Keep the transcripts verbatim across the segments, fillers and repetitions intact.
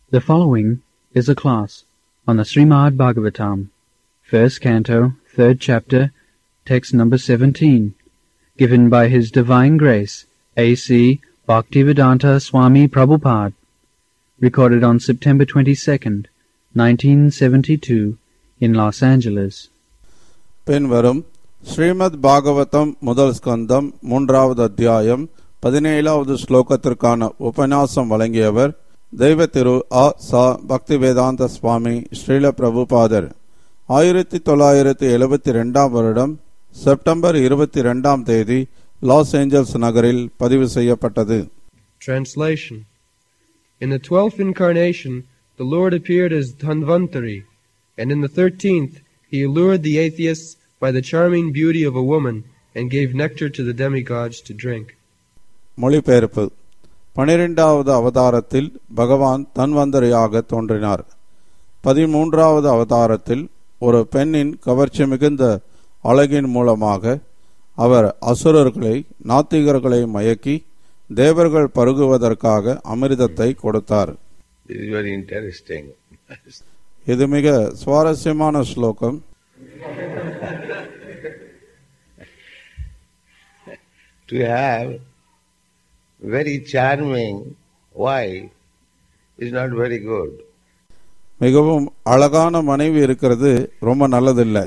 The following is a class on the Srimad Bhagavatam, first canto, third chapter, text number seventeen, given by His Divine Grace, A C Bhaktivedanta Swami Prabhupada, recorded on September twenty-second, nineteen seventy-two, in Los Angeles. பின்வரும் ஸ்ரீமத் பாகவதம் முதல் ஸ்கந்தம் மூன்றாவது அத்தியாயம் பதினேழாவது ஸ்லோகத்திற்கான உபன்யாசம் வழங்கியவர் தெய்வ திரு ஆ சா பக்திவேதாந்த சுவாமி ஸ்ரீல பிரபுபாதர். ஆயிரத்தி தொள்ளாயிரத்தி எழுபத்தி ரெண்டாம் வருடம் செப்டம்பர் இருபத்தி ரெண்டாம் தேதி லாஸ் ஏஞ்சல்ஸ் நகரில் பதிவு செய்யப்பட்டது. Translation. In the twelfth incarnation, the Lord appeared as Dhanvantari, and in the thirteenth, he allured the atheists by the charming beauty of a woman and gave nectar to the demigods to drink. மொழிபெயர்ப்பு. பனிரெண்டாவது அவதாரத்தில் பகவான் தன்வந்தரியாக தோன்றினார். பதிமூன்றாவது அவதாரத்தில் ஒரு பெண்ணின் கவர்ச்சி மிகுந்த அழகின் மூலமாக அவர் அசுரர்களை நாத்திகர்களை மயக்கி தேவர்கள் பருகுவதற்காக அமிர்தத்தை கொடுத்தார். இது மிக சுவாரஸ்யமான ஸ்லோகம். To have very charming wife is not very good. மிகவும் அழகான மனைவி இருக்கிறது ரொம்ப நல்லதில்லை.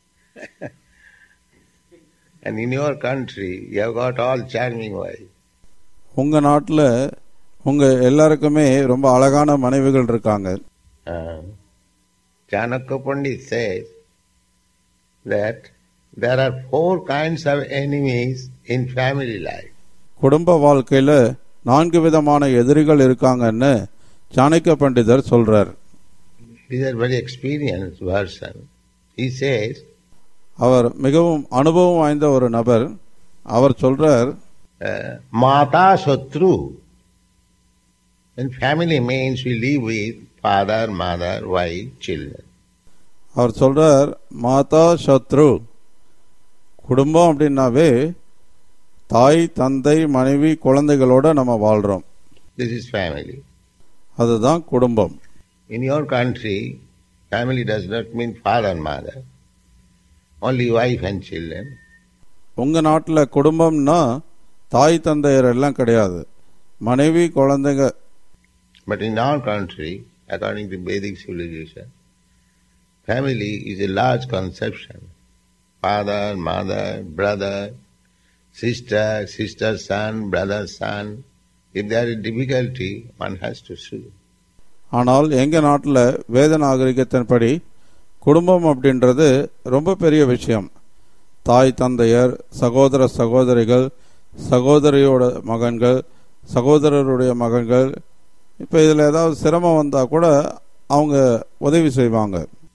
And in your country you have got all charming wives. உங்க நாட்டில் உங்க எல்லாருக்குமே ரொம்ப அழகான மனைவிகள் இருக்காங்க. Chanakya Pandit says that there are four kinds of enemies in family life. குடும்ப வாழ்க்கையில நான்கு விதமான எதிரிகள் இருக்காங்கன்னு சாணக்கிய பண்டிதர் சொல்றார். These are very experienced person. He says, அவர் மிகவும் அனுபவம் வாய்ந்த ஒரு நபர். அவர் சொல்றார், Mata Shatru. And family means we live with father, mother, wife, children. அவர் சொல்றார், மாதா சத்ரு. குடும்பம் அப்படின்னாவே தாய் தந்தை மனைவி குழந்தைகளோட நம்ம வாழ்றோம். This is family. அதுதான் குடும்பம். In your country, family does not mean father and mother, only wife and children. உங்க நாட்டில் குடும்பம்னா தாய் தந்தையர் எல்லாம் கிடையாது, மனைவி குழந்தைங்க. But in our country, according to Vedic civilization, family is a large conception. Father, mother, brother, sister, sister's son, brother's son. If there is difficulty, one has to sue. ஆனால் எங்க நாட்டில் வேத நாகரிகத்தின்படி குடும்பம் அப்படின்றது ரொம்ப பெரிய விஷயம். தாய் தந்தையர், சகோதர சகோதரிகள், சகோதரியோட மகன்கள், சகோதரருடைய மகன்கள். இப்போ இதில் ஏதாவது சிரமம் வந்தா கூட அவங்க உதவி செய்வாங்க.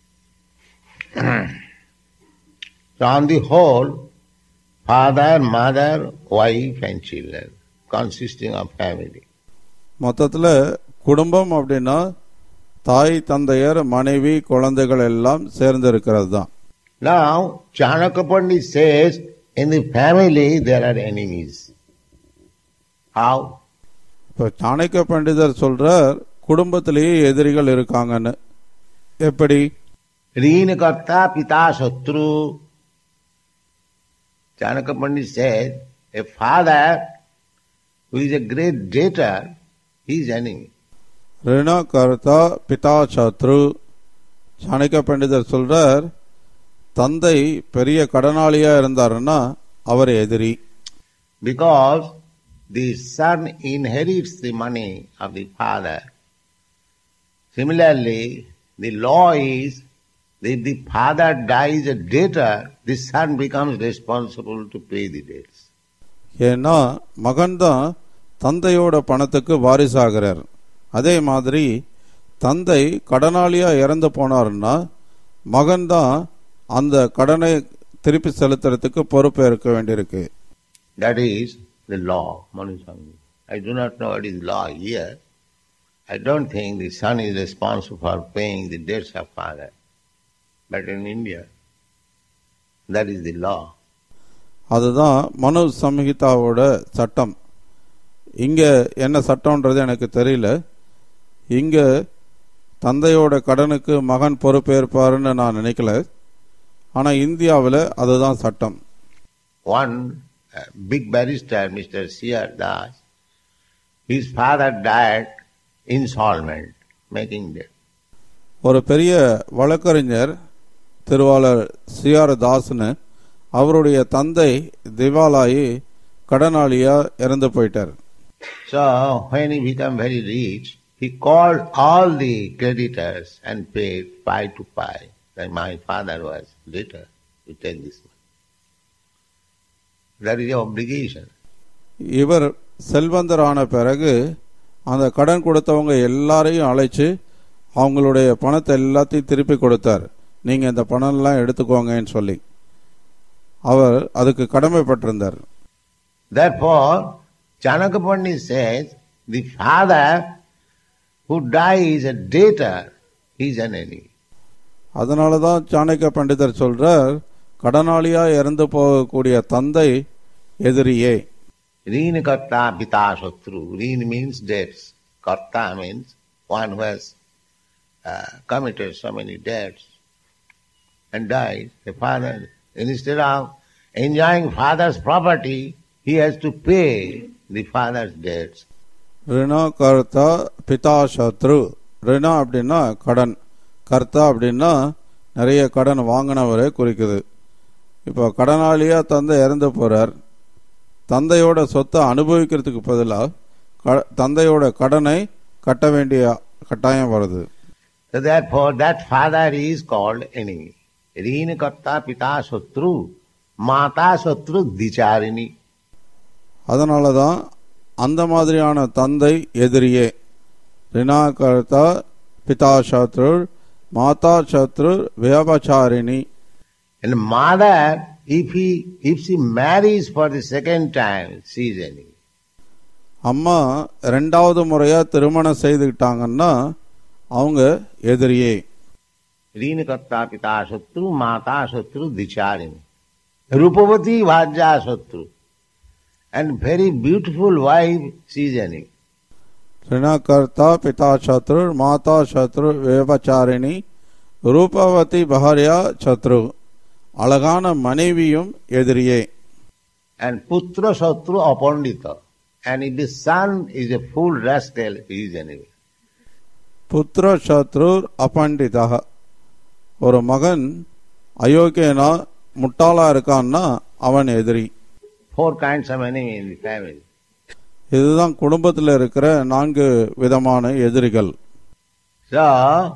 So on the whole, father, mother, wife and children consisting of family. மொத்தத்தில் குடும்பம் அப்படின்னா தாய் தந்தையர் மனைவி குழந்தைகள் எல்லாம் சேர்ந்து இருக்கிறது தான். Now, Chanakya Pandit says, in the family there are enemies. How? இப்போ சாணக்கிய பண்டிதர் சொல்றார், குடும்பத்திலேயே எதிரிகள் இருக்காங்கன்னு. எப்படி? Rīnakarta pita satru. Chanakya Pandit says, a father who is a great debtor, he is enemy. ரிண கர்த்தா பிதா சத்ரு. சாணக்கிய பண்டிதர் சொல்றார், தந்தை பெரிய கடனாளியா இருந்தாருன்னா அவர் எதிரி. Because the son inherits the money of the father. Similarly, the law is that if the father dies a debtor, the son becomes responsible to pay the debts. ஏன்னா மகன் தான் தந்தையோட பணத்துக்கு வாரிசாகிறார். அதே மாதிரி தந்தை கடனாளியா இறந்து போனார்னா மகன் தான் அந்த கடனை திருப்பி செலுத்துறதுக்கு பொறுப்பேற்க வேண்டியிருக்கு. That is the law, Manusanga. I do not know what is law here. I don't think the son is responsible for paying the debts of father. But in India, that is the law. அதுதான் மனு சம்ஹிதாவோட சட்டம். இங்க என்ன சட்டம்ன்றது எனக்கு தெரியல. இங்க தந்தையோட கடனுக்கு மகன் பொறுப்பேற்பாருன்னு நான் நினைக்கல. ஆனா இந்தியாவில் அதுதான் சட்டம். One uh, big barrister, Mister C R Das, his father died insolvent, making debt. ஒரு பெரிய வழக்கறிஞர் திருவாளர் சி ஆர் தாஸ்னு, அவருடைய தந்தை திவாலாயி கடனாளியா இறந்து போயிட்டார். So when he became very rich, he called all the creditors and paid pi to pi. Like my father was debtor, to take this money. That is the obligation. இவர் செல்வந்தரான பிறகு அந்த கடன் கொடுத்தவங்க எல்லாரையும் அழைச்சு அவங்களுடைய பணத்தை எல்லாத்தையும் திருப்பி கொடுத்தார். நீங்க இந்த பணம் எல்லாம் எடுத்துக்கோங்கன்னு சொல்லி அவர் அதுக்கு கடமைப்பட்டிருந்தார். Therefore, Chanakya Pandit says, the father who dies a debtor is an enemy. அதனாலதான் சாணக்கிய பண்டிதர் சொல்றார், கடனாளியா இறந்து போகக்கூடிய தந்தை எதிரியே. Rina karta pita satru. Rina means debts. Karta means one who has uh, committed so many debts and died. The father, instead of enjoying father's property, he has to pay the father's debts. ரிணா கர்த்தா பிதா சத்ரு. ரிணா அப்படின்னா கடன், கர்த்தா அப்படின்னா நிறைய கடன் வாங்கினவரை குறிக்குது. இப்போ கடனாளியா தந்தை இறந்து போறார், தந்தையோட சொத்தை அனுபவிக்கிறதுக்கு பதிலாக தந்தையோட கடனை கட்ட வேண்டிய கட்டாயம் வருது. So therefore that father is called enemy. Rina karta pita satru, mata satru dicharini. அதனாலதான் அந்த மாதிரியான தந்தை எதிரியே. ரிணா கர்த்தா பிதா சத்ரு, மாதா சத்ரு வியபச்சாரிணி. And mother, if he if she marries for the second time, she is enemy. அம்மா ரெண்டாவது முறையா திருமணம் செய்துக்கிட்டாங்கன்னா அவங்க எதிரியே. Rina karta pita satru, mata satru dicharini. Rupavati vajja satru. And very beautiful wife, she is enemy. ரிணா கர்த்தா பிதா சத்ரு, மாதா சத்ரு வியபச்சாரிணி. ரூபவதி பஹாரியா சத்ரு. அழகான மனைவியும் எதிரியே. And putra satru apandita. And if the son is a fool rascal, he is enemy. புத்திர சத்ரு அபண்டிதா. ஒரு மகன் அயோக்கியனா முட்டாளா இருக்கான்னா அவன் எதிரி. Four kinds of enemy in the family. இதுதான் குடும்பத்தில் இருக்கிற நான்கு விதமான எதிரிகள். So,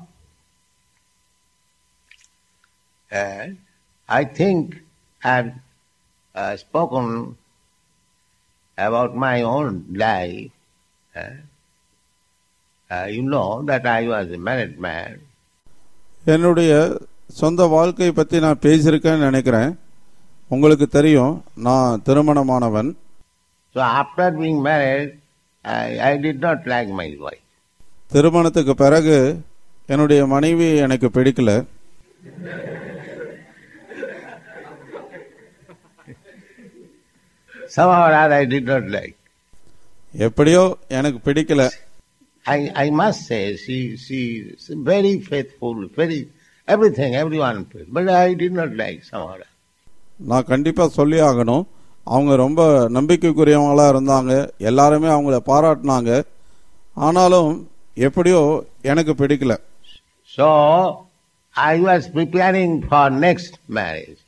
uh, I think I have uh, spoken about my own life. Uh, uh, you know that I was a married man. என்னுடைய சொந்த வாழ்க்கையை பற்றி நான் பேசியிருக்கேன்னு நினைக்கிறேன். உங்களுக்கு தெரியும், நான் திருமணமானவன். So after being married, I, I did not like my wife. திருமணத்துக்கு பிறகு என்னுடைய மனைவி எனக்கு பிடிக்கல. Somehow or other I did not like. எப்படியோ எனக்கு பிடிக்கல. I, I must say, she she is very faithful, very everything, everyone, but I did not like somehow. நான் கண்டிப்பா சொல்லி ஆகணும், அவங்க ரொம்ப நம்பிக்கைக்குரியவங்களா இருந்தாங்க, எல்லாருமே அவங்கள பாராட்டினாங்க. ஆனாலும் எப்படியோ எனக்கு பிடிக்கல. So I was preparing for next marriage.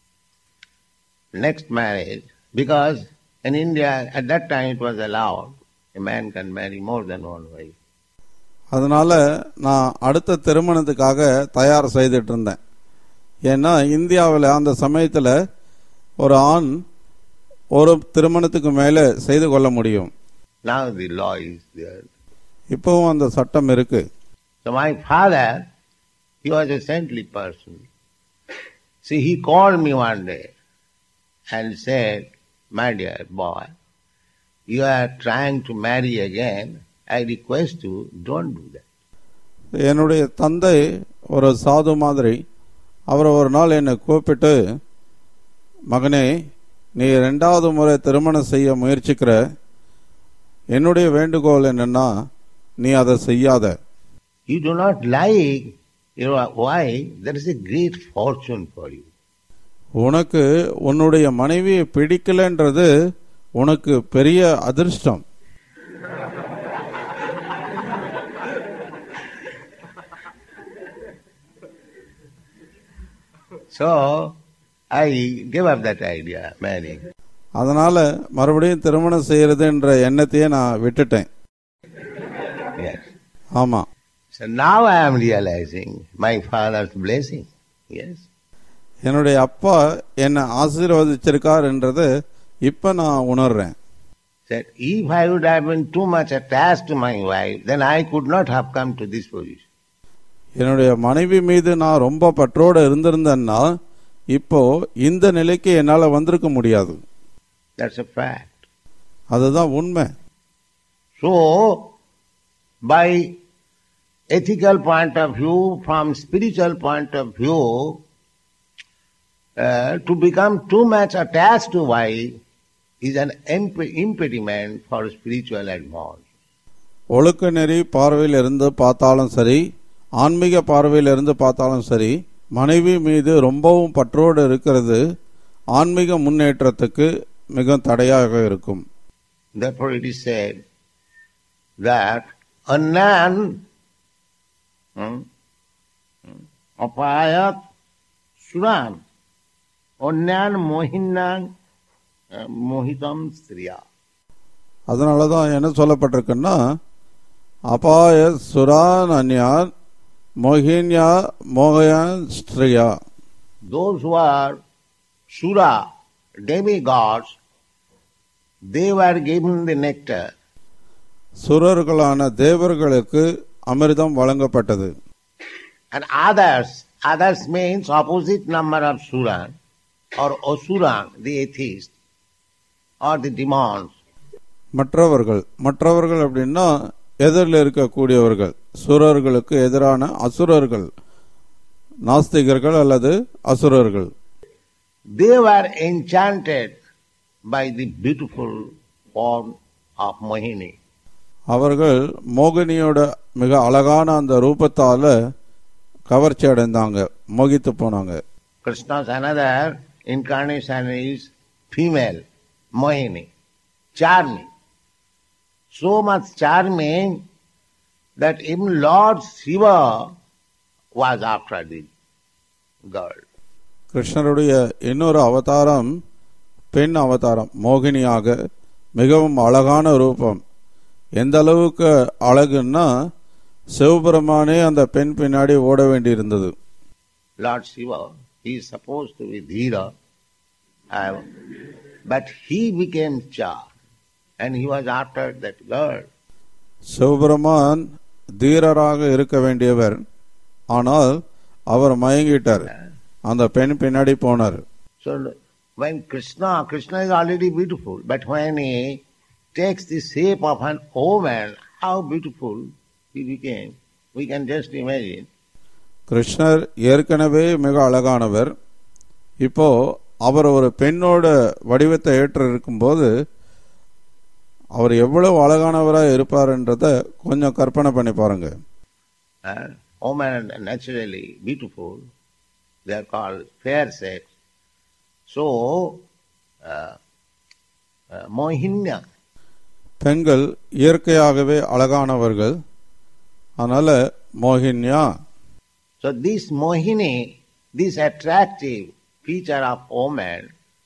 Next marriage, because in India at that time it was allowed a man can marry more than one wife. அதனால நான் அடுத்த திருமணத்துக்காக தயார் செய்துட்டு இருந்தேன். ஏன்னா இந்தியாவில் அந்த சமயத்தில் ஒரு ஆண் ஒரு திருமணத்துக்கு மேலே செய்து கொள்ள முடியும். Now the law is there. இப்பவும் அந்த சட்டம் இருக்கு. So my father, he was a saintly person. See, he called me one day and said, my dear boy, you are trying to marry again. I request you, don't do that. என்னுடைய தந்தை ஒரு சாது மாதிரி, அவர் ஒரு நாள் என்னை கூப்பிட்டு, மகனே, நீ ரெண்டாவது முறை திருமணம் செய்ய முயற்சிக்கிற, என்னுடைய வேண்டுகோள் என்னன்னா, நீ அதை செய்யாத. You do not like your wife, that is a great fortune for you. உனக்கு உன்னுடைய மனைவியை பிடிக்கலன்றது உனக்கு பெரிய அதிர்ஷ்டம். So I gave up that idea, marrying. அதனால மறுபடியும் திருமணம் செய்யறது என்ற எண்ணத்தையே நான் விட்டுட்டேன். Yes. ஆமா. So now I am realizing my father's blessing. Yes. என்னுடைய அப்பா என்னை ஆசீர்வதிச்சிருக்கார் என்றது இப்ப நான் உணர்றேன். That if I would have been too much attached to my wife, then I could not have come to this position. என்னுடைய மனைவி மீது நான் ரொம்ப பற்றோடு இருந்திருந்தேன்னா இப்போ இந்த நிலைக்கு என்னால வந்திருக்க முடியாது. That's a fact. அதுதான் உண்மை. So, by ethical point of view, from spiritual point of view, uh, to become too much attached to wife is an imp- impediment for spiritual advance. ஒழுக்க நெறி பார்வையில் இருந்து பார்த்தாலும் சரி, ஆன்மீக பார்வையில் இருந்து பார்த்தாலும் சரி, மனைவி மீது ரொம்பவும் பற்றோடு இருக்கிறது ஆன்மீக முன்னேற்றத்துக்கு மிக தடையாக இருக்கும். Therefore it is said that annan apayat suran annan mohinnan mohitam striya. அதனாலதான் என்ன சொல்லப்பட்டிருக்குன்னா, அபாய சுரான் அன்யான் மோகின்யா மோகயான் ஸ்திரியா. Those who are sura, demigods, they were given the nectar. சுரர்களான தேவர்களுக்கு அமிர்தம் வழங்கப்பட்டது. And others, others means opposite number of suran or asuran, the atheist or the demons. மற்றவர்கள் மற்றவர்கள் அப்படின்னா எதிரில் இருக்கக்கூடியவர்கள், சுரர்களுக்கு எதிரான அசுரர்கள், நாஸ்திகர்கள் அல்லது அசுரர்கள். They were enchanted by the beautiful form of Mohini. அவர்கள் மோகினியோட மிக அழகான அந்த ரூபத்தால கவர்ச்சி அடைந்தாங்க, மோகித்து போனாங்க. Krishna's another incarnation is female, Mohini, charming. So much charming that even Lord Shiva was after the girl. கிருஷ்ணருடைய இன்னொரு அவதாரம் பெண் அவதாரம், மோகினியாக, மிகவும் அழகான ரூபம். எந்த அளவுக்கு அழகுன்னா சிவபெருமானே அந்த பெண் பின்னாடி ஓட வேண்டி இருந்தது. Lord Shiva, he is supposed to be Dhira, uh, but he became Char and he was after that girl. Sivaperuman தீரராக இருக்க வேண்டியவர், ஆனால் அவர் மயங்கிட்டார், அந்த பெண் பின்னாடி போனார். So when Krishna, Krishna is already beautiful, but when he takes the shape of an woman, how beautiful he became, we can just imagine. கிருஷ்ணர் ஏற்கனவே மிக அழகானவர், இப்போ அவர் ஒரு பெண்ணோட வடிவத்தை ஏற்று இருக்கும்போது அவர் எவ்வளவு அழகானவராக இருப்பார்ன்றத கொஞ்சம் கற்பனை பண்ணி பாருங்க. Uh, women are naturally beautiful, they are called fair sex. So, uh, uh, Mohinya. பெண்கள் இயற்கையாகவே அழகானவர்கள், அதனால மோகின்யா. So this Mohini, this attractive feature of woman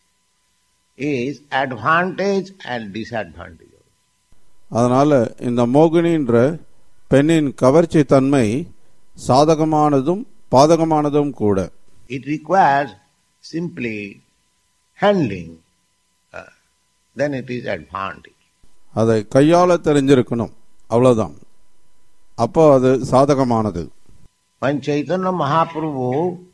is advantage and disadvantage. அதனால இந்த மோகினின்ற பெண்ணின் கவர்ச்சி தன்மை சாதகமானதும் பாதகமானதும் கூட. It requires simply handling, uh, then it is advantage. அதை கையாள தெரிஞ்சிருக்கணும், அவ்வளவுதான், அப்போ அது சாதகமானது. When Chaitanya Mahaprabhu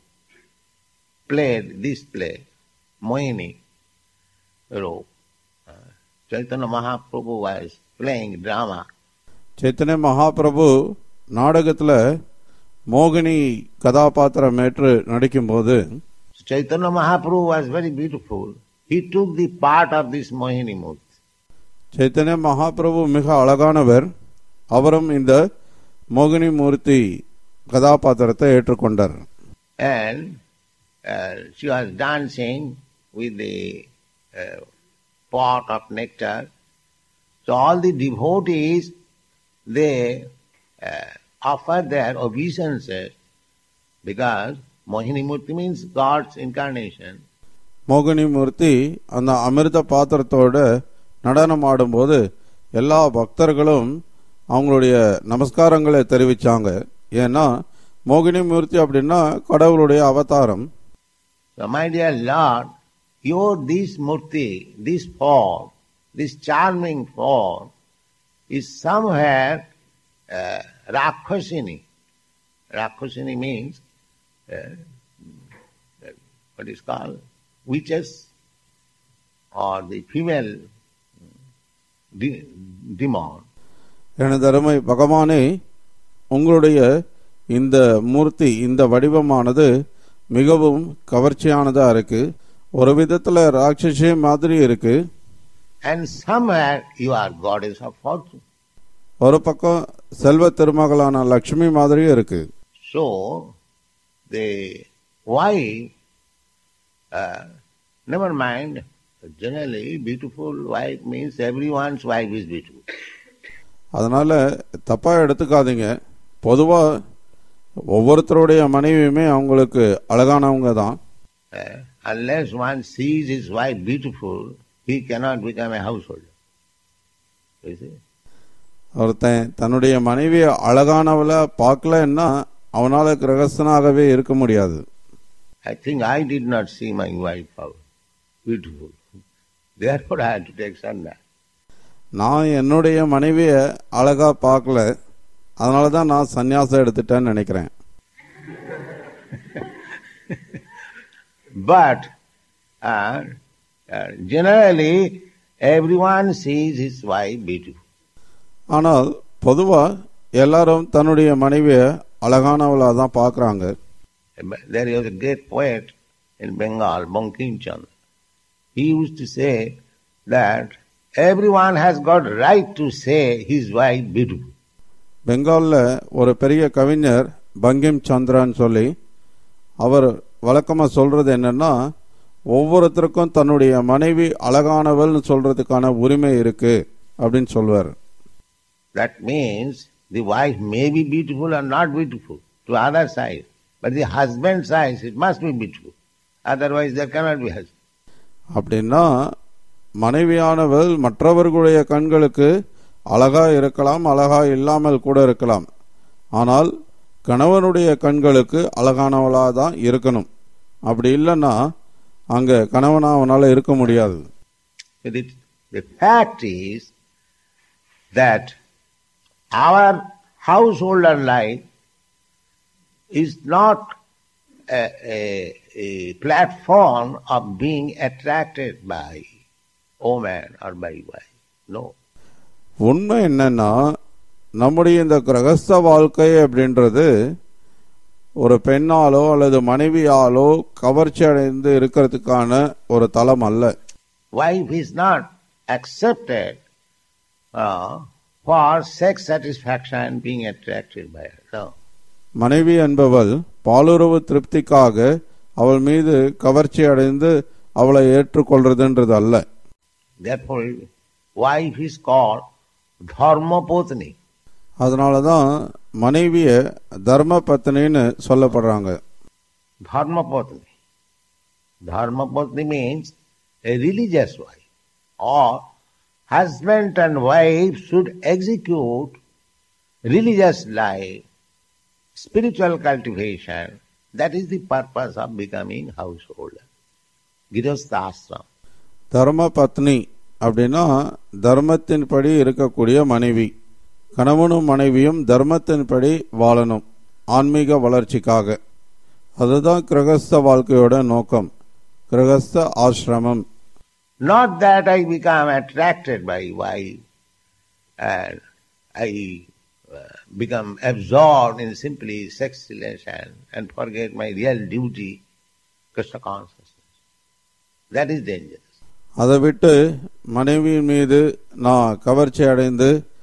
played this play, Mohini role, uh, Chaitanya Mahaprabhu was playing drama. Chaitanya Mahaprabhu நாடகத்துல மோகினி கதாபாத்திரம் ஏற்று நடிக்கும்போது Chaitanya Mahaprabhu was very beautiful. He took the part of this Mohini Murti. Chaitanya Mahaprabhu மிக அழகானவர், அவரும் இந்த மோகினி மூர்த்தி கதாபாத்திரத்தை ஏற்றுக்கொண்டார். And uh, she was dancing with the uh, pot of nectar. So all the devotees, they uh, offer their obeisances because Mohini Murti means God's incarnation. மோகினி மூர்த்தி அந்த அமிர்த பாத்திரத்தோட நடனம் ஆடும்போது எல்லா பக்தர்களும் அவங்களுடைய நமஸ்காரங்களை தெரிவிச்சாங்க. ஏன்னா மோகினி மூர்த்தி அப்படின்னா கடவுளுடைய அவதாரம். So my dear Lord, your this Murti, this form, this charming form is somewhere uh, Rakshasini. Rakshasini means uh, what is called witches or the female de- demon. எனது அருமை பகவானே, உங்களுடைய இந்த மூர்த்தி, இந்த வடிவமானது மிகவும் கவர்ச்சியானதா இருக்கு. ஒரு விதத்துல ராட்சசி மாதிரி இருக்கு. And somewhere you are goddess of fortune. ஒரு பக்கம் செல்வ திருமகளான லட்சுமி மாதிரி இருக்கு. So the wife, uh, never mind, generally beautiful wife means everyone's wife is beautiful. அதனால தப்பா எடுத்துக்காதீங்க. பொதுவா ஒவ்வொருத்தருடைய மனைவியுமே அவங்களுக்கு அழகானவங்க தான். Uh, unless one sees his wife beautiful, he cannot become a householder. You see? ஒருத்தன் தன்னுடைய மனைவியை அழகானவளை பார்க்கலன்னா அவனால கிரகஸ்தனாகவே இருக்க முடியாது. I think I did not see my wife beautiful. Therefore I had to take sannyas. நான் என்னுடைய மனைவியை அழகா பார்க்கல, அதனாலதான் நான் சந்நியாசம் எடுத்துட்டேன்னு நினைக்கிறேன். But uh, uh, generally everyone sees his wife beautiful. ஆனால் பொதுவா எல்லாரும் தன்னுடைய மனைவியை அழகானவளா தான் பார்க்கறாங்க. There was a great poet in Bengal, Bankim Chandra. He used to say that everyone has got right to say his wife beautiful. பெங்கால்ல ஒரு பெரிய கவிஞர் பங்கிம் சந்திரன் சொல்லி அவர் வழக்கமா சொல்றது என்னன்னா, ஒவ்வொருத்தருக்கும் தன்னுடைய மனைவி அழகானவள்னு சொல்றதுக்கான உரிமை இருக்கு அப்படின்னு சொல்வார். That means the wife may be beautiful or not beautiful to other side, but the husband's eyes it must be beautiful. Otherwise there cannot be husband. அப்படின்னா மனைவியானவள் மற்றவர்களுடைய கண்களுக்கு அழகா இருக்கலாம், அழகா இல்லாமல் கூட இருக்கலாம். ஆனால் கணவனுடைய கண்களுக்கு அழகானவளா தான் இருக்கணும். அப்படி இல்லைன்னா அங்க கணவனா அவனால இருக்க முடியாது. The fact is that our householder life is not a, a, a platform of being attracted by woman or by wife. No. உண்மை என்னன்னா, நம்முடைய இந்த கிரகஸ்த வாழ்க்கை அப்படின்றது ஒரு பெண்ணாலோ அல்லது மனைவியாலோ கவர்ச்சி அடைந்து இருக்கிறதுக்கான ஒரு தளம் அல்ல. Wife is not accepted uh, for sex satisfaction being attracted by her. No. மனைவி என்பவள் பாலுறவு திருப்திக்காக அவள் மீது கவர்ச்சி அடைந்து அவளை ஏற்றுக்கொள்றதுன்றது அல்ல. Therefore, wife is called dharma patni. அதனாலதான் மனைவிய தர்ம பத்னின்னு சொல்லப்படுறாங்க. Dharma patni. Dharma patni means a religious wife. Or husband and wife should execute religious life, spiritual cultivation. That is the purpose of becoming householder. Girihastha ashram. தர்ம பத்னி அப்படின்னா தர்மத்தின்படி இருக்கக்கூடிய மனைவி. கணவனும் மனைவியும் தர்மத்தின்படி வாழணும், ஆன்மீக வளர்ச்சிக்காக. அதுதான் கிரகஸ்த வாழ்க்கையோட நோக்கம், கிரகஸ்த ஆசிரமம். Not that I become attracted by wife and I uh, become absorbed in simply sex relation and forget my real duty, Krishna consciousness. That is dangerous. அதை விட்டு மனைவியின் மீது நான் கவர்ச்சி அடைந்து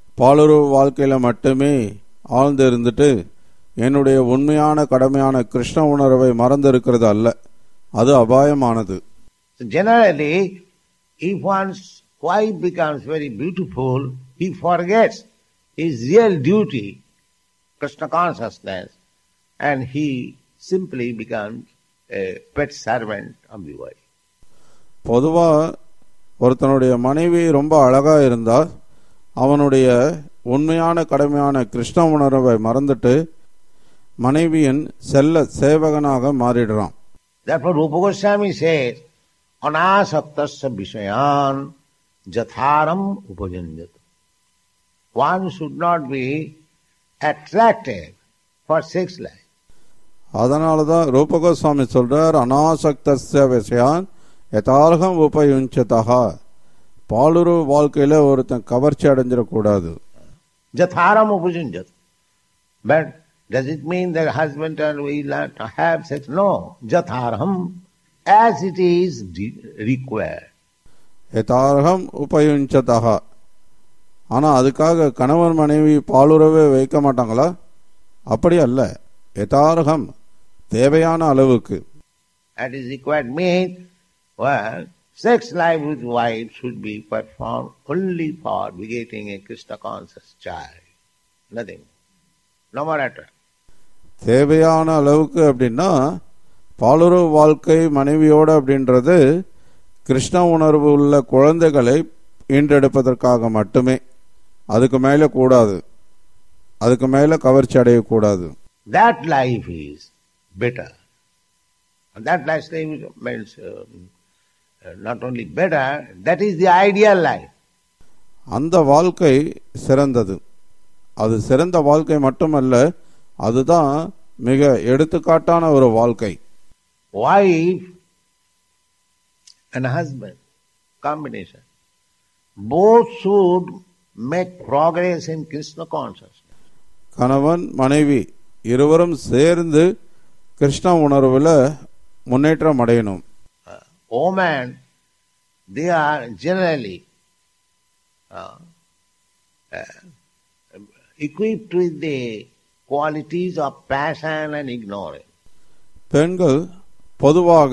பாலுறவு வாழ்க்கையில மட்டுமே ஆழ்ந்து இருந்துட்டு என்னுடைய உண்மையான கடமையான கிருஷ்ண உணர்வை மறந்திருக்கிறது அல்ல, அது அபாயமானது. Generally, if one's wife becomes very beautiful, he forgets his real duty, Krishna consciousness, and he simply becomes a pet servant of the wife. பொதுவா ஒருத்தனுடைய மனைவி ரொம்ப அழகா இருந்தா அவனுடைய உண்மையான கடமையான கிருஷ்ண உணர்வை மறந்துட்டு மனைவியின் செல்ல சேவகனாக மாறிடுறான். Therefore Rupa Goswami says, anasaktasya vishayan jatharam upajanjat. One should not be attracted for sex life. அதனாலதான் ரூபகோஸ்வாமி சொல்றார், அனாசக்தஸ்ய விஷயான் யதார்ஹம் உபயுஞ்சதா. பாலுறவு வாழ்க்கையில ஒருத்தன் கவர்ச்சி அடைஞ்சிடக்கூடாது. Jatharam upajanjat. But does it mean that husband and we learn to have sex? No. Jatharam, as it is required. யதார்ஹம் உபயுஞ்சதா. ஆனா அதுக்காக கணவன் மனைவி பாலுறவே வைக்க மாட்டாங்களா? அப்படி அல்ல. யதார்ஹம், தேவையான அளவுக்கு. That is required means, well, sex life with wife should be performed only for begetting a Krishna conscious child. Nothing. No more at all. தேவையான அளவுக்கு அப்படின்னா பாலுறவு வாழ்க்கை மனைவியோட அப்படின்றது கிருஷ்ண உணர்வு உள்ள குழந்தைகளை ஈன்றெடுப்பதற்காக மட்டுமே. அதுக்கு மேல கூடாது, அதுக்கு மேல கவர்ச்சி அடையக்கூடாது. That life is better. And that lifestyle means uh, not only better, that is the ideal life. அந்த வாழ்க்கை சிறந்தது. அது சிறந்த வாழ்க்கை மட்டுமல்ல, அதுதான் மிக எடுத்துக்காட்டான ஒரு வாழ்க்கை. Wife and husband combination, both should make progress in Krishna consciousness. கணவன் மனைவி இருவரும் சேர்ந்து கிருஷ்ண உணர்வுல முன்னேற்றம் அடையணும். Uh, women, they are generally uh, uh, equipped with the qualities of passion and ignorance. பெண்கள் பொதுவாக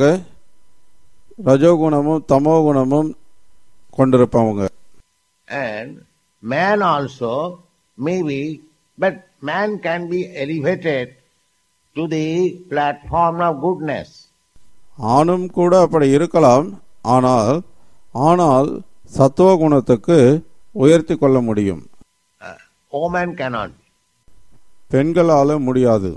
ரஜோகுணமும் தமோகுணமும் கொண்டிருப்பவங்க. And man also maybe, but man can be elevated to the platform of goodness. ஆணும் கூட அப்படி இருக்கலாம், ஆனால் ஆனால் சத்துவ குணத்துக்கு உயர்த்தி கொள்ள முடியும். Uh, woman cannot be. பெண்களால முடியாது.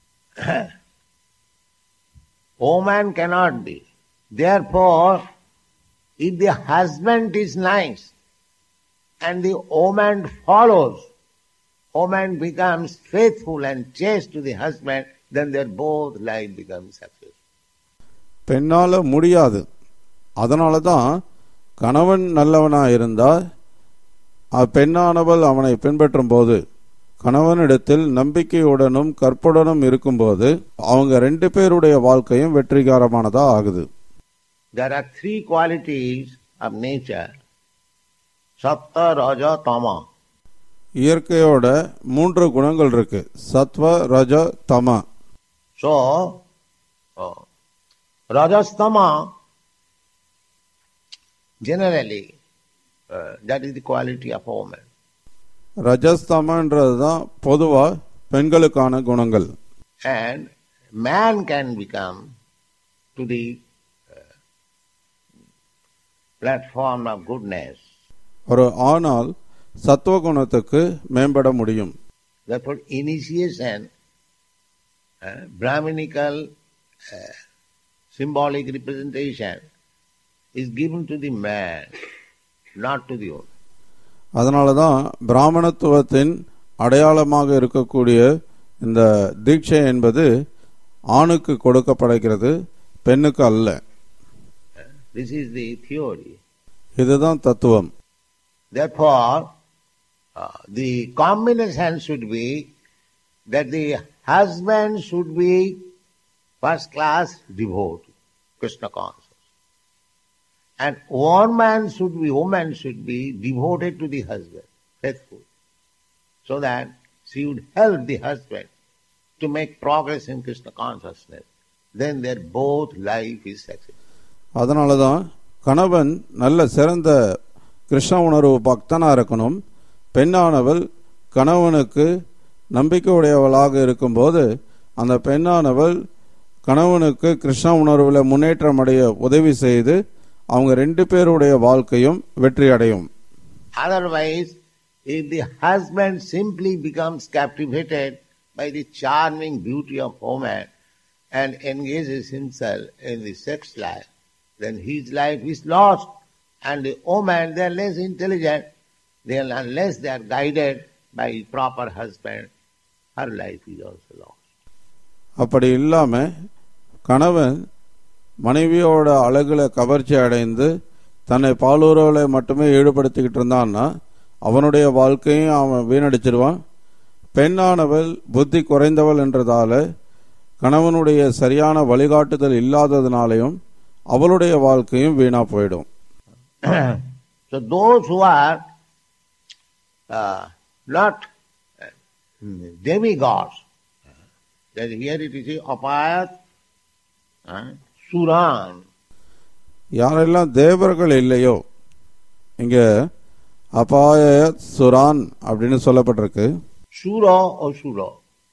Woman cannot be. Therefore, if the husband is nice and the woman follows, woman becomes faithful and chaste to the husband, then their both life becomes successful. பெண்ணால முடியாது. அதனால தான் கணவன் நல்லவனா இருந்தால் பெண்ணானவள் அவனை பின்பற்றும் போது, கணவனிடத்தில் நம்பிக்கையுடனும் கற்புடனும் இருக்கும்போது அவங்க ரெண்டு பேருடைய வாழ்க்கையும் வெற்றிகரமானதா ஆகுது. There are three qualities of nature, sattva, raja, tama. இயற்கையோட மூன்று குணங்கள் இருக்கு, சத்வ, ரஜ, தம. So, uh, rajastama, generally, uh, that is the quality of a woman. ரஜஸ்தமன்றதுதான் பொதுவா பெண்களுக்கான குணங்கள். And man can become to the uh, platform of goodness. ஒரு ஆனால் சத்துவ குணத்துக்கு மேம்பட முடியும். Therefore, initiation, uh, Brahminical uh, symbolic representation is given to the man, not to the woman. அதனால தான் பிராமணத்துவத்தின் அடையாளமாக இருக்கக்கூடிய இந்த தீட்சை என்பது ஆணுக்கு கொடுக்கப்படுகிறது, பெண்ணுக்கு அல்ல. This is the theory. இதுதான் தத்துவம். Therefore, uh, the combination should be that the husband should be first class devotee, Krishna conscious. And one man should be, woman should be devoted to the husband, faithful. so that she would help the husband to make progress in Krishna consciousness. Then their both life is successful. அதனாலதான் கணவன் நல்ல சிறந்த கிருஷ்ண உணர்வு பக்தனா இருக்கணும். பெண்ணானவள் கணவனுக்கு நம்பிக்கை உடையவளாக இருக்கும்போது அந்த பெண்ணானவள் கணவனுக்கு கிருஷ்ண உணர்வுல முன்னேற்றம் அடைய உதவி செய்து அவங்க ரெண்டு பேருடைய வாழ்க்கையும் வெற்றி அடையும். Otherwise, if the husband simply becomes captivated by the charming beauty of woman and engages himself in the sex life, then his life is lost. And the woman, they are less intelligent, they are, unless they are guided by a proper husband, her life is also lost. அப்படி இல்லாம கணவன் மனைவியோட அழகுல கவர்ச்சி அடைந்து தன்னை பாலுறவுல மட்டுமே ஈடுபடுத்திக்கிட்டு இருந்தான்னா அவனுடைய வாழ்க்கையும் அவன் வீணடிச்சிருவான். பெண்ணானவள் புத்தி குறைந்தவள் என்றதால கணவனுடைய சரியான வழிகாட்டுதல் இல்லாததுனாலையும் அவளுடைய வாழ்க்கையும் வீணா போயிடும். So those who are uh, not uh, demigods, that here it is apayat, uh, suran. யாரெல்லாம் தேவர்கள் இல்லையோ, இங்க அபாய சுரான் அப்படின்னு சொல்லப்பட்டிருக்கு. Sura or Sura.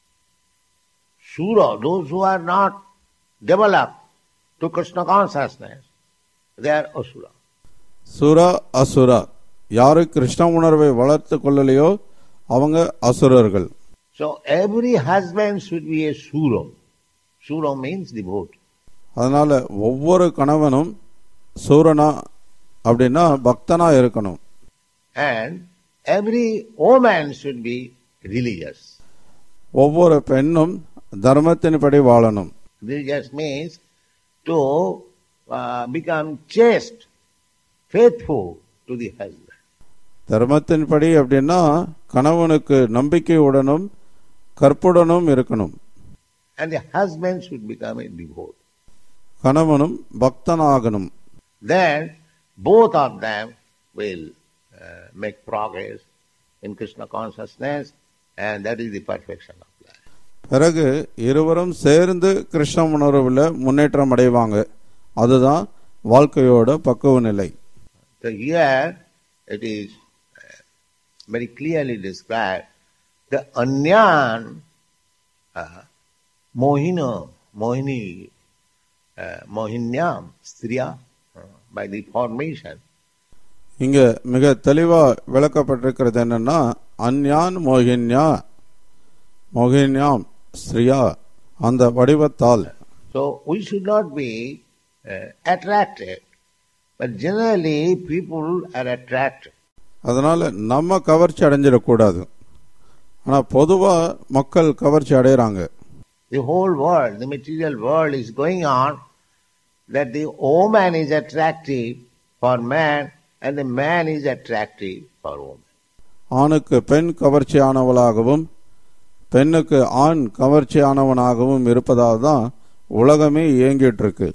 Sura, those who are not developed to Krishna consciousness, they are asura. சுரா அசுரா, யாரு கிருஷ்ண உணர்வை வளர்த்து கொள்ளலையோ அவங்க அசுரர்கள். So every husband should be a Sura. Sura means devotee. அதனால ஒவ்வொரு கணவனும் சூரனா அப்படின்னா பக்தனா இருக்கணும். And every woman should be religious. ஒவ்வொரு பெண்ணும் தர்மத்தின்படி வாழணும். Religious means to uh, become chaste, faithful to the husband. தர்மத்தின்படி அப்படின்னா கணவனுக்கு நம்பிக்கையுடனும் கற்புடனும் இருக்கணும். And the husband should become a devotee. கணவனும் பக்தனாகணும். Then both of them will uh, make progress in Krishna consciousness, and that is the perfection of life. பிறகு இருவரும் சேர்ந்து கிருஷ்ண உணர்வுல முன்னேற்றம் அடைவாங்க. அதுதான் வாழ்க்கையோட பக்குவ நிலை. So here it is uh, very clearly described the anyan uh, mohina mohini uh, mohinyam striya uh, by the formation. இங்க மிக தெளிவா விளக்கப்பட்டிருக்கிறது என்னன்னா அன்யான் மோகின்யா மோகின்யாம் ஸ்ரீயா அந்த வடிவத்தால். So we should not be uh, attracted, but generally people are attracted. அதனால நம்ம கவர்ச்சி அடைஞ்சிடக்கூடாது. ஆனா பொதுவா மக்கள் கவர்ச்சி அடைகிறாங்க. The whole world, the material world is going on that the woman is attractive for man and the man is attractive for woman. ஆணுக்கு பெண் கவர்ச்சியானவளாகவும் பெண்ணுக்கு ஆண் கவர்ச்சியானவனாகவும் இருப்பதால் தான் உலகமே இயங்கிட்டு இருக்கு.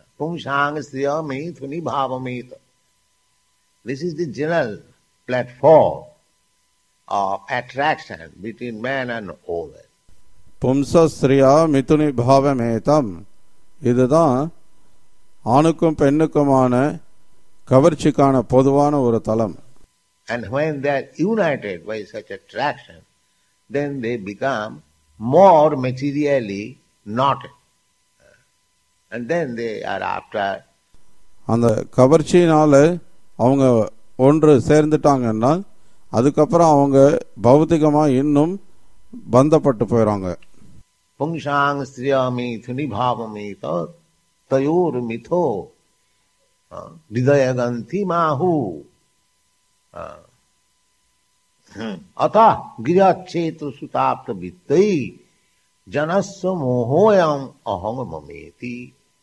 This is the general platform of attraction between man and woman. பும்சஸ்திரியா Mithuni பாவமேதம், இதுதான் ஆணுக்கும் பெண்ணுக்குமான கவர்ச்சிக்கான பொதுவான ஒரு தலம். And when they are united by such attraction, then they become more materially knotted. And then they are after. அந்த கவர்ச்சியினால அவங்க ஒன்று சேர்ந்துட்டாங்கன்னா அதுக்கப்புறம் அவங்க பௌத்திகமா இன்னும் பந்தப்பட்டு போயிறாங்க. புங்சாங் ஸ்திரியாமி துனிபாவமேத தயோர் மிதோ ஹிருதயகந்தி மாஹு அத கிரச்சேத்ர சுதாப்த வித்தை ஜனஸ்ய மோஹோயம் அஹம் மமேதி.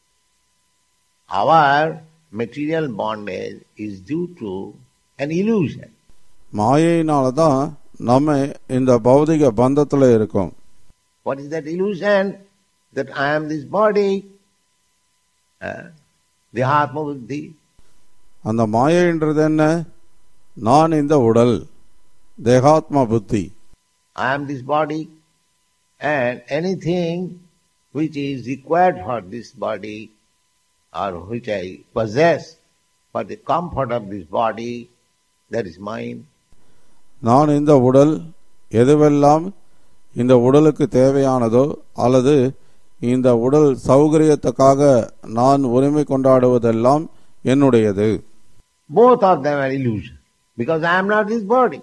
Our material bondage is due to an illusion. மாயையினால தான் நம்ம இந்த பௌதிக பந்தத்துல இருக்கோம். What is that illusion? That I am this body, uh, Dehatma Buddhi. அந்த மாயைன்றது என்ன? நான் இந்த உடல், தேகாத்மா புத்தி. I am this body, and anything which is required for this body or which I possess for the comfort of this body, that is mine. நான் இந்த உடல் எதுவெல்லாம் இந்த உடலுக்கு தேவையானதோ அல்லது இந்த உடல் சௌகரியத்துக்காக நான் உரிமை கொண்டாடுவதெல்லாம் என்னுடையது. Both of them are illusion, because I am not this body.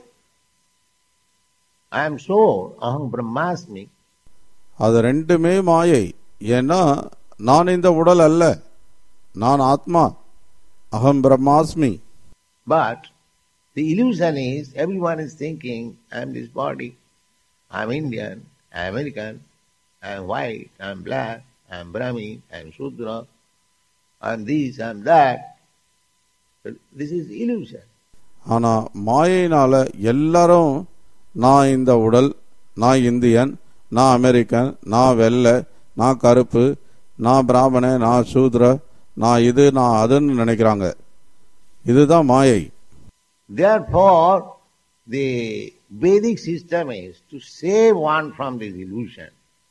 I am soul, aham brahmasmi. அது ரெண்டுமே மாயை. ஏன்னா நான் இந்த உடல் அல்ல, நான் ஆத்மா, அகம் பிரம்மாஸ்மி. But the illusion is, everyone is thinking, I am this body, I am Indian, I am American, I am white, I am black, I am Brahmin, I am Shudra, I am this, I am that. This is illusion. ஆனா மாயினால எல்லாரும் நான் இந்த உடல், நான் Indian, நான் American, நான் வெள்ளை, நான் கருப்பு, நான் பிராமணன், நான் சூத்ர, நான் இது நான் அதுன்னு நினைக்கிறாங்க. இதுதான் மாயை. Therefore, the Vedic system is to save one from this illusion.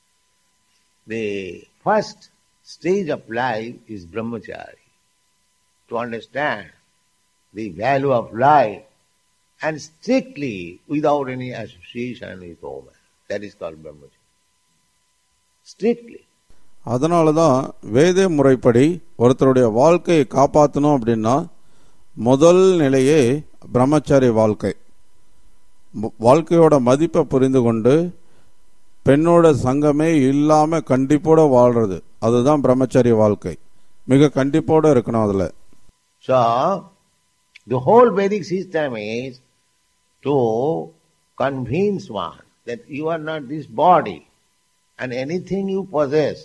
The first stage of life is brahmachari, to understand the value of life and strictly without any association with woman. That is called brahmachari. Strictly. அதனாலதான் வேத முறைப்படி ஒருத்தருடைய வாழ்க்கையை காப்பாற்றணும் அப்படின்னா முதல் நிலையே பிரம்மச்சாரி வாழ்க்கை. வாழ்க்கையோட மதிப்பை புரிந்து கொண்டு பெண்ணோட சங்கமே இல்லாம கண்டிப்போட வாழ்றது, அதுதான் பிரம்மச்சாரி வாழ்க்கை. மிக கண்டிப்போட இருக்கணும் அதுல. So the whole Vedic system is to convince one that you are not this body, and anything you possess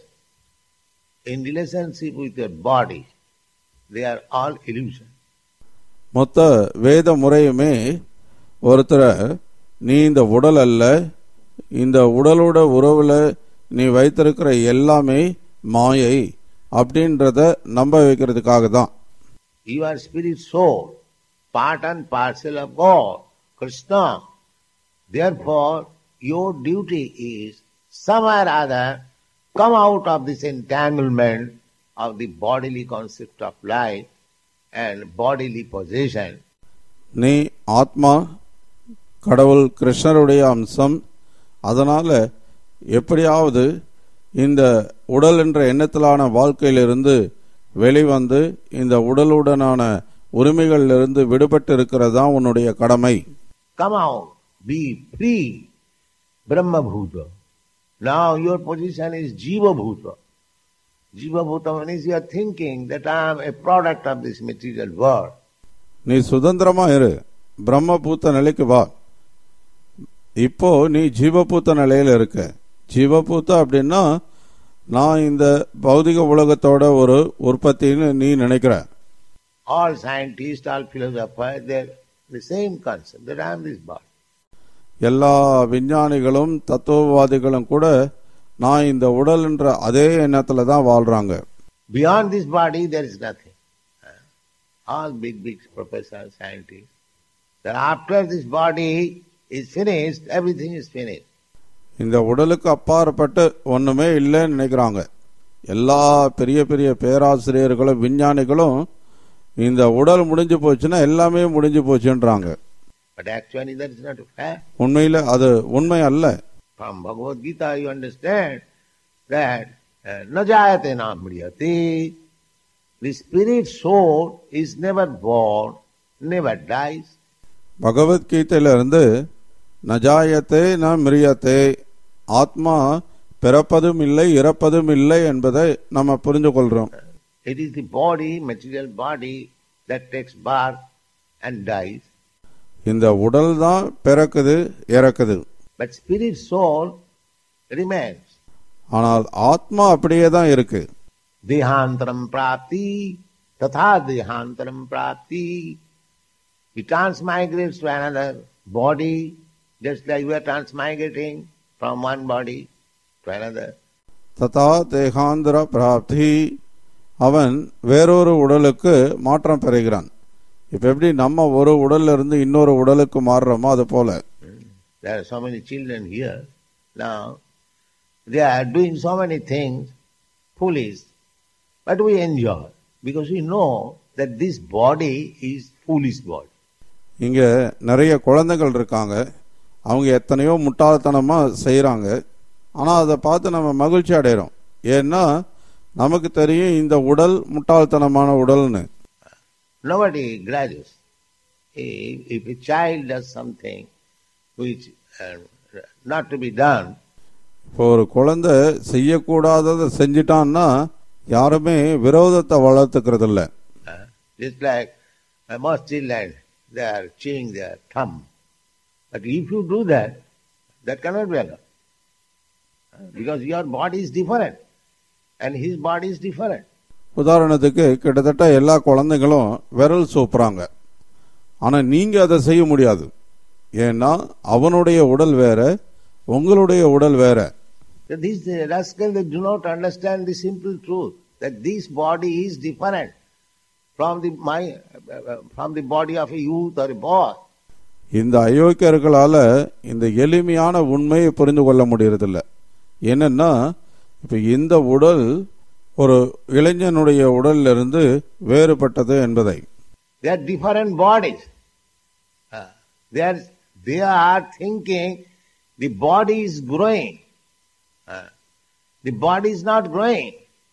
in relationship with your body, they are all illusion. மொத்த வேத முறையுமே ஒருத்தர நீ இந்த உடல் அல்ல, இந்த உடலோட உறவுல நீ வைத்திருக்கிற எல்லாமே மாயை அப்படின்றத நம்ப வைக்கிறதுக்காக தான். You are spirit soul, part and parcel of God, Krishna. Therefore, your duty is somewhere or other come out of this entanglement of the bodily concept of life and bodily possession. நீ ஆத்மா, கடவுள் கிருஷ்ணருடைய அம்சம். அதனால எப்படியாவது இந்த உடல் என்ற எண்ணத்திலான வாழ்க்கையிலிருந்து வெளிவந்து இந்த உடலுடனான உரிமைகளிலிருந்து விடுபட்டு இருக்கிறதா உன்னுடைய கடமை. Come out, be free, Brahma Bhuta. Now your position is Jiva Bhuta. Jiva Bhuta means you are thinking that I am a product of this material world. நீ சுதந்திரமா இரு, பிரம்மபூத்த நிலைக்கு வா. இப்போ நீ ஜீவபூத்த நிலையில இருக்க. ஜீவபூத்த அப்படின்னா நான் இந்த பௌதிக உலகத்தோட ஒரு உற்பத்தின்னு நீ நினைக்கிற. All scientists, all philosophers, they are the same concept that I am this body. எல்லா விஞ்ஞானிகளும் தத்துவவாதிகளும் கூட நான் இந்த உடல் என்ற அதே எண்ணத்துல தான் வாழ்றாங்க. Beyond this body there is nothing. All big big professors, scientists, that after this body is finished, everything is finished. இந்த உடலுக்கு அப்பாற்பட்டு ஒண்ணுமே இல்லைன்னு நினைக்கிறாங்க. எல்லா பெரிய பெரிய பேராசிரியர்களும் விஞ்ஞானிகளும் இந்த உடல் முடிஞ்சு போச்சுன்னா எல்லாமே முடிஞ்சு போச்சுன்றாங்க. But actually that is not a fact. உண்மையில அது உண்மை அல்ல. From Bhagavad Gita you understand that na jayate na mriyate. The spirit soul is never born, never dies. பகவத்கீதையில இருந்து நஜாயத்தே ந மிரியத்தே, ஆத்மா பிறப்பதும் இல்லை இறப்பதும் இல்லை என்பதை நம்ம புரிந்து கொள்றோம். It is the body, material body, that takes birth and dies. இந்த உடல் தான் பிறக்குது இறக்குது. But spirit soul remains. ஆனால் ஆத்மா அப்படியே தான் இருக்கு. Dehantaram prapti, tatha dehantaram prapti. He transmigrates to another body, just like we are transmigrating from one body to another. ததா தேகாந்திர பிராப்தி, அவன் வேறொரு உடலுக்கு மாற்றம் பெறுகிறான். இப்ப எப்படி நம்ம ஒரு உடல்ல இருந்து இன்னொரு உடலுக்கு மாறுறோமோ அது போல. There are so many children here now. They are doing so many things, foolish, but we enjoy because we know that this body is foolish body. இங்க நிறைய குழந்தைகள் இருக்காங்க. அவங்க எத்தனையோ முட்டாள்தனமா செய்யறாங்க. ஆனா அதை பார்த்து நம்ம மகிழ்ச்சி அடைகிறோம். ஏன்னா நமக்கு தெரியும் இந்த உடல் முட்டாள்தனமான உடல்னு. Nobody grudges. If a child does something which uh, not to be done, இப்போ ஒரு குழந்தை செய்யக்கூடாததை செஞ்சிட்டான்னா யாருமே விரோதத்தை வளர்த்துக்கிறது இல்லை. Just like most children, they are chewing their thumb. But if you do that, that cannot be allowed. Because your body is different and his body is different. உதாரணத்துக்கு கிட்டத்தட்ட எல்லா குழந்தைகளும் விரல் சூப்புறாங்க. ஆனா நீங்க அதை செய்ய முடியாது. ஏன்னா அவனுடைய உடல் வேற, உங்களுடைய உடல் வேற. These rascals, they do not understand the simple truth that this body is different from the my from the body of a youth or a boy. இந்த அயோக்கியர்களால இந்த எளிமையான உண்மையை புரிந்து கொள்ள முடியறதில்லை. என்னன்னா இப்ப இந்த உடல் ஒரு இளைஞனுடைய உடல்ல இருந்து வேறுபட்டது என்பதை. They are different bodies. Uh, they are they are thinking the body is growing. Uh, the body is not growing.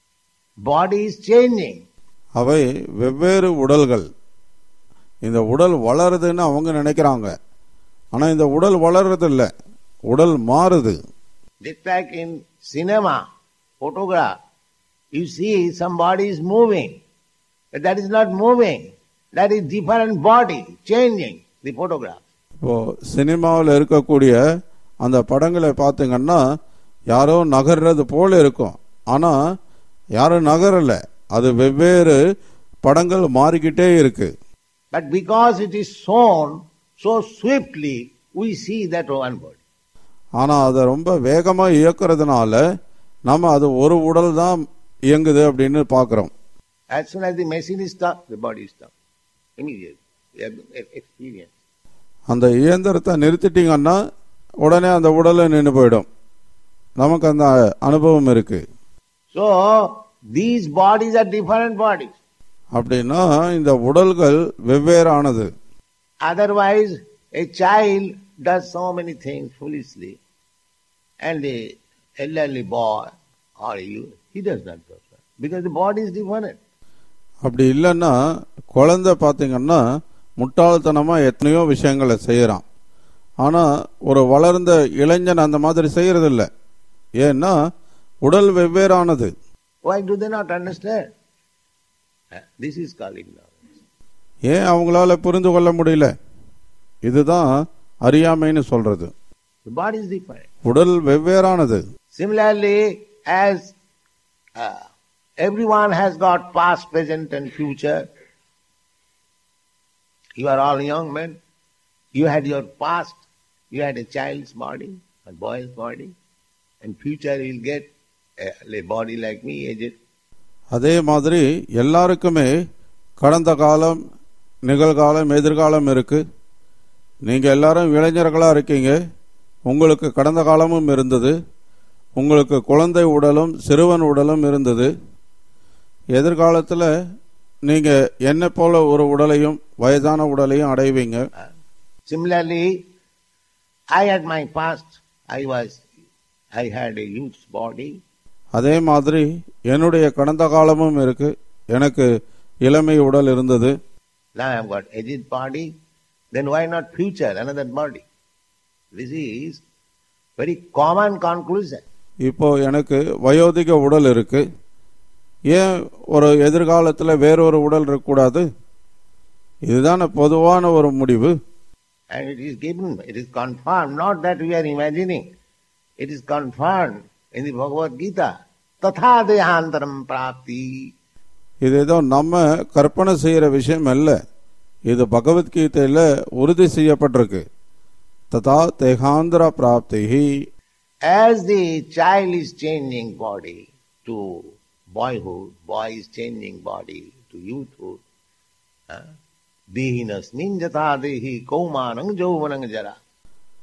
Body is changing. அவை வெவ்வேறு உடல்கள். இந்த உடல் வளருதுன்னு அவங்க நினைக்கிறாங்க. ஆனா இந்த உடல் வளர்றது இல்ல, உடல் மாறுது. Just like in cinema, photograph, you see somebody is moving, but that is not moving. That is different body changing the photograph. இப்போ சினிமாவில் இருக்கக்கூடிய அந்த படங்களை பார்த்தீங்கன்னா யாரோ நகர்றது போல இருக்கும். ஆனா யாரும் நகரல, அது வெவ்வேறு படங்கள் மாறிக்கிட்டே இருக்கு. But because it is shown so swiftly, we see that one body. ஆனா அதை ரொம்ப வேகமா இயக்குறதுனால நம்ம அது ஒரு உடல் தான் இயங்குது அப்படின்னு பார்க்கிறோம். As soon as the machine is stopped, the body is stopped. Immediately. We have experience. அந்த இயந்திரத்தை நிறுத்திட்டீங்கன்னா உடனே அந்த உடலை நின்று போயிடும். நமக்கு அந்த அனுபவம் இருக்கு. So these bodies are different bodies. அப்படின்னா இந்த உடல்கள் வெவ்வேறானது. Otherwise, a child does so many things foolishly, and the elderly boy or you, he does not do that because the body is different. அப்படி இல்லைன்னா குழந்தை பார்த்தீங்கன்னா முட்டாள்தனமா எத்தனையோ விஷயங்களை செய்யறான். ஆனா ஒரு வளர்ந்த இளைஞன் அந்த மாதிரி செய்யறது இல்லை. ஏன்னா உடல் வெவ்வேறானது. Why do they not understand? This is called ignorance. ஏன் அவங்களால புரிந்து கொள்ள முடியல? இதுதான் அறியாமைன்னு சொல்றது. The body is different. உடல் வெவ்வேறானது. Similarly, as uh, everyone has got past, present and future, you are all young men, you had your past, you had a child's body, a boy's body, and future you will get a, a body like me, aged. அதே மாதிரி எல்லாருக்குமே கடந்த காலம், நிகழ்காலம், எதிர்காலம் இருக்கு. நீங்க எல்லாரும் இளைஞர்களா இருக்கீங்க. உங்களுக்கு கடந்த காலமும் இருந்தது. உங்களுக்கு குழந்தை உடலும் சிறுவன் உடலும் இருந்தது. எதிர்காலத்தில் நீங்க என்ன போல ஒரு உடலையும் வயதான உடலையும் அடைவீங்க. Similarly, I had my past, I was, I had a youth's body. அதே மாதிரி என்னுடைய கடந்த காலமும் இருக்கு. எனக்கு இளமை உடல் இருந்தது. Now I have got aged body. Then why not future, another body? This is very common conclusion. இப்போ எனக்கு வயோதிக உடல் இருக்கு. ஏன் ஒரு எதிர்காலத்தில் வேறொரு உடல் இருக்கக்கூடாது? இதுதான பொதுவான ஒரு முடிவு. And it is given, it is confirmed, not that we are imagining. It is confirmed in the Bhagavad Gita. Tatha dehantaram prapti. இது ஏதோ நம்ம கற்பனை செய்யற விஷயம் அல்ல. இது பகவத்கீதையில உறுதி செய்யப்பட்டிருக்கு. ததா தேகாந்திர பிராப்தி. As the child is changing body to boyhood, boy is changing body to youthhood. Dehinas ninjata dehi kaumanang jauvanang jara.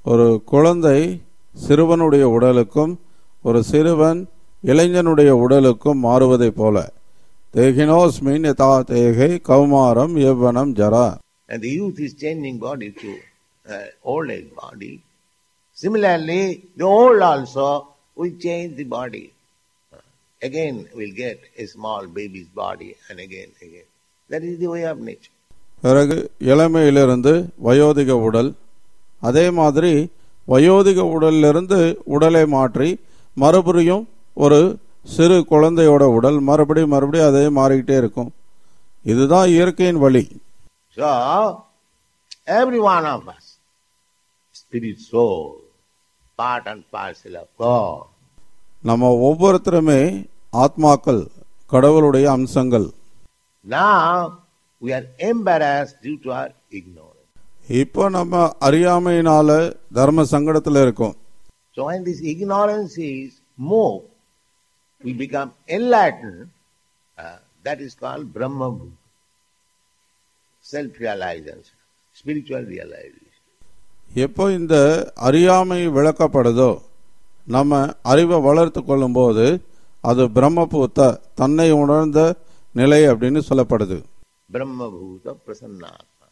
ஒரு குழந்தை சிறுவனுடைய உடலுக்கும் ஒரு சிறுவன் இளைஞனுடைய உடலுக்கும் மாறுவதைப் போல தேகினோஸ்மின் யதா தேகை கௌமாரம் யௌவனம் ஜரா. And the youth is changing body to uh, old age body. Similarly, the old also will change the body. Uh, again we'll get a small baby's body and again, again. That is the way of nature. பிறகு இளமையிலிருந்து வயோதிக உடல், அதே மாதிரி வயோதிக உடலிலிருந்து உடலை மாற்றி மறுபடியும் ஒரு சிறு குழந்தையோட உடல் மறுபடியும் மறுபடியும் அதே மாறிக்கிட்டே இருக்கும். இதுதான் இயற்கையின் வழி. So, every one of us, spirit soul, part and parcel of God. நம்ம ஒவ்வொருத்தருமே ஆத்மாக்கள், கடவுளுடைய அம்சங்கள். Now, we are embarrassed due to our ignorance. இப்போ நம்ம அறியாமையினால தர்ம சங்கடத்தில் இருக்கோம். So when this ignorance is moved, we become enlightened. Uh, that is called Brahma Bhuta. Self-realization, spiritual realization. எப்போ இந்த அறியாமை விளக்கப்படுதோ, நம்ம அறிவை வளர்த்து கொள்ளும் போது அது பிரம்மபூத்த, தன்னை உணர்ந்த நிலை அப்படின்னு சொல்லப்படுது. Brahma Bhuta Prasannatma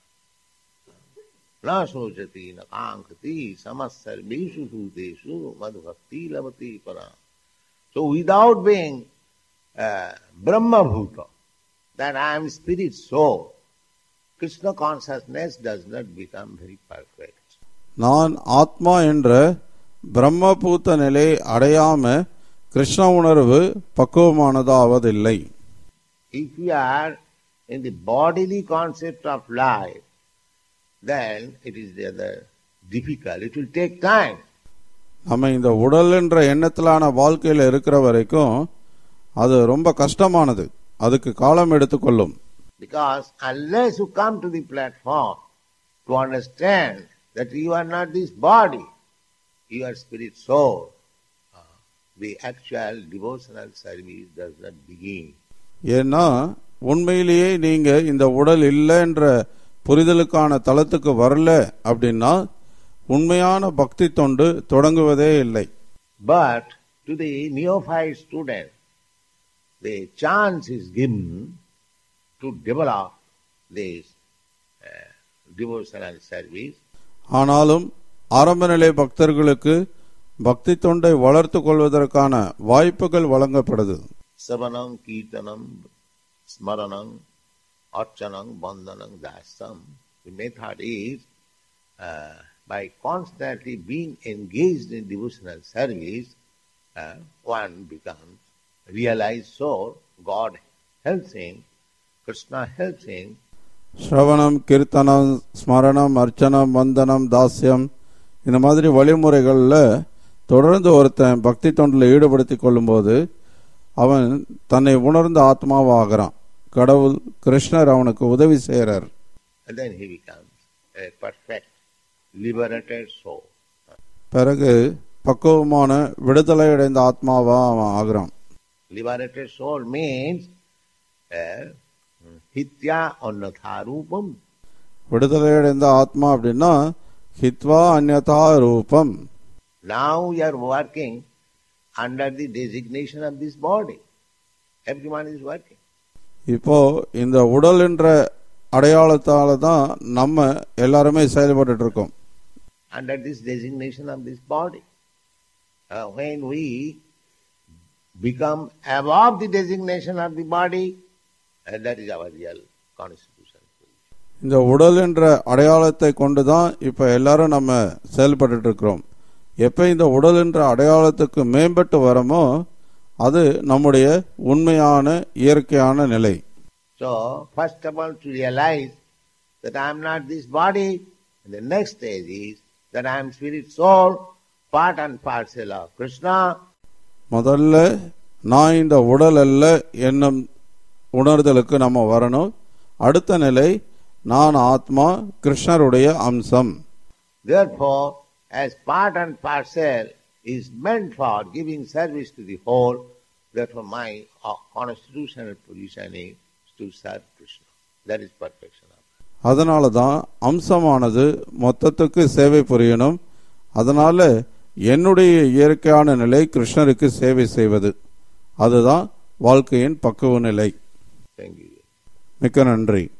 Na Sojati Na Kankati Samassarveshu Bhuteshu Madhvakti Lavati Para. So without being uh, Brahma Bhuta, that I am spirit soul, Krishna consciousness does not become very perfect. நான் ஆத்மா என்ற பிரம்மபூத்த நிலை அடையாம கிருஷ்ண உணர்வு பக்குவமானதாவதில்லை. If we are in the bodily concept of life, then it is rather difficult. It will take time. நம்ம இந்த உடல் என்ற எண்ணத்திலான வாழ்க்கையில் இருக்கிற வரைக்கும் அது ரொம்ப கஷ்டமானது, அதுக்கு காலம் எடுத்துக்கொள்ளும். Because unless you come to the platform to understand that you are not this body, you are spirit soul, the actual devotional service does not begin. ஏன்னா உண்மையிலேயே நீங்க இந்த உடல் இல்லை என்ற புரிதலுக்கான தளத்துக்கு வரல அப்படின்னா உண்மையான பக்தி தொண்டு தொடங்குவதே இல்லை. But to the neophyte student, the chance is given to develop this uh, devotional service. ஆனாலும் ஆரம்ப நிலை பக்தர்களுக்கு பக்தி தொண்டை வளர்த்து கொள்வதற்கான வாய்ப்புகள் வழங்கப்படுது. Savanam, Kirtanam, Smaranam, Archanam, Bandhanam, Dasam. The method is uh, by constantly being engaged in devotional service, uh, one becomes realized soul. God helps him, Krishna helps him. ஸ்ரவணம், கீர்த்தனம், ஸ்மரணம், அர்ச்சனம், வந்தனம், தாஸ்யம், இந்த மாதிரி வழிமுறைகளில் தொடர்ந்து ஒருத்தன் பக்தி தொண்டில் ஈடுபடுத்தி கொள்ளும்போது அவன் தன்னை உணர்ந்த ஆத்மாவாகிறான். கடவுள் கிருஷ்ணர் அவனுக்கு உதவி செய்கிறார். And then he becomes a perfect liberated soul. பிறகு பக்குவமான விடுதலை அடைந்த ஆத்மாவா அவன் ஆகிறான். Liberated soul means uh, Hitya Annatha Rupam. விடுதலை அடைந்த ஆத்மா அப்படின்னா ஹித்வா அன்யதா ரூபம். Now we are working under the designation of this body. Everyone is working. இப்போ இந்த உடல் என்ற அடையாளத்தால தான் நம்ம எல்லாருமே செயல்பட்டு இருக்கோம். Under this designation of this body. Uh, when we become above the designation of the body, uh, that is our real constitution. இந்த உடல் என்ற அடையாளத்தை கொண்டு தான் இப்ப எல்லாரும் நம்ம செயல்பட்டு இருக்கிறோம். எப்ப இந்த உடல் என்ற அடையாளத்துக்கு மேம்பட்டு வரமோ அது நம்முடைய உண்மையான இயற்கையான நிலை. So, first of all, to realize that I am not this body, and the next stage is that I am spirit soul, part and parcel of Krishna. முதல்ல நான் இந்த உடல் அல்ல என்னும் உணர்தலுக்கு நம்ம வரணும். அடுத்த நிலை நான் ஆத்மா, கிருஷ்ணருடைய அம்சம். Therefore, as part and parcel is meant for giving service to the whole, therefore my uh, constitutional position is to serve Krishna. That is perfection. அதனால தான் அம்சமானது மொத்தத்துக்கு சேவை புரியணும். அதனால என்னுடைய இயற்கையான நிலை கிருஷ்ணருக்கு சேவை செய்வது. அதுதான் வாழ்க்கையின் பக்குவ நிலை. மிக்க நன்றி.